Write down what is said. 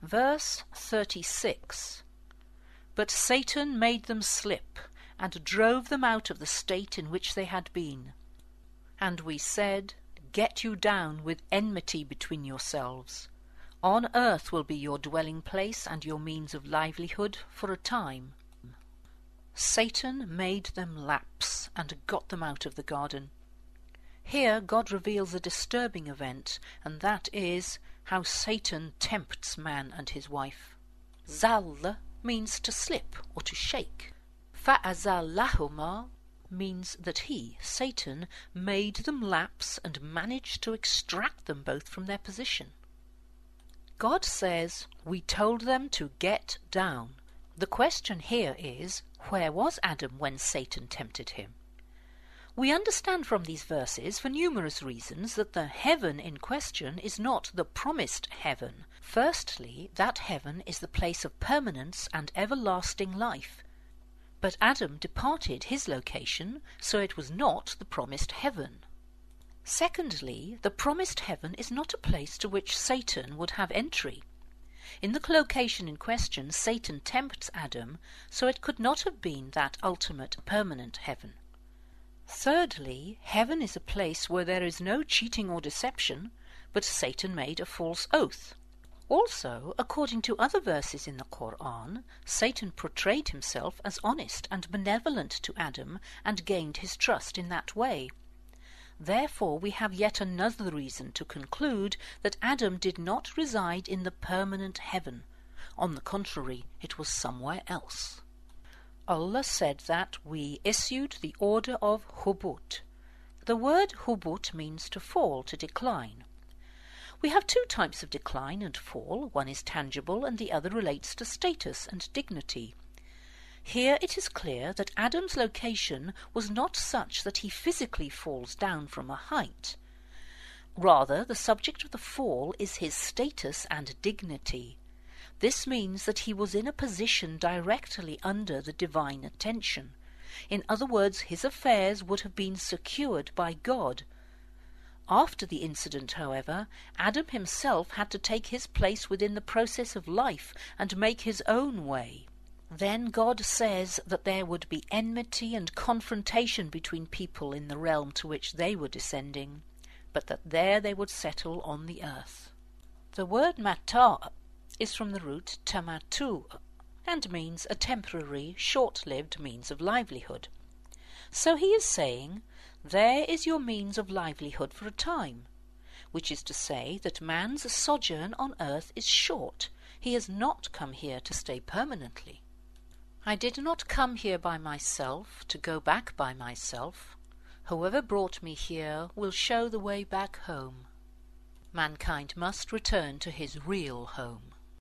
Verse 36. But Satan made them slip, and drove them out of the state in which they had been. And we said, Get you down with enmity between yourselves. On earth will be your dwelling place and your means of livelihood for a time. Satan made them lapse and got them out of the garden. Here God reveals a disturbing event, and that is how Satan tempts man and his wife. Zal means to slip or to shake. Fa'azallahuma means that he, Satan, made them lapse and managed to extract them both from their position. God says, we told them to get down. The question here is, where was Adam when Satan tempted him? We understand from these verses, for numerous reasons, that the heaven in question is not the promised heaven. Firstly, that heaven is the place of permanence and everlasting life. But Adam departed his location, so it was not the promised heaven. Secondly, the promised heaven is not a place to which Satan would have entry. In the location in question, Satan tempts Adam, so it could not have been that ultimate permanent heaven. Thirdly, heaven is a place where there is no cheating or deception, but Satan made a false oath. Also, according to other verses in the Quran, Satan portrayed himself as honest and benevolent to Adam and gained his trust in that way. Therefore, we have yet another reason to conclude that Adam did not reside in the permanent heaven. On the contrary, it was somewhere else. Allah said that we issued the order of hubut. The word hubut means to fall, to decline. We have two types of decline and fall. One is tangible and the other relates to status and dignity. Here it is clear that Adam's location was not such that he physically falls down from a height. Rather, the subject of the fall is his status and dignity. This means that he was in a position directly under the divine attention. In other words, his affairs would have been secured by God. After the incident, however, Adam himself had to take his place within the process of life and make his own way. Then God says that there would be enmity and confrontation between people in the realm to which they were descending, but that there they would settle on the earth. The word mata' is from the root tamatu and means a temporary, short-lived means of livelihood. So he is saying, there is your means of livelihood for a time, which is to say that man's sojourn on earth is short. He has not come here to stay permanently. I did not come here by myself, to go back by myself. Whoever brought me here will show the way back home. Mankind must return to his real home.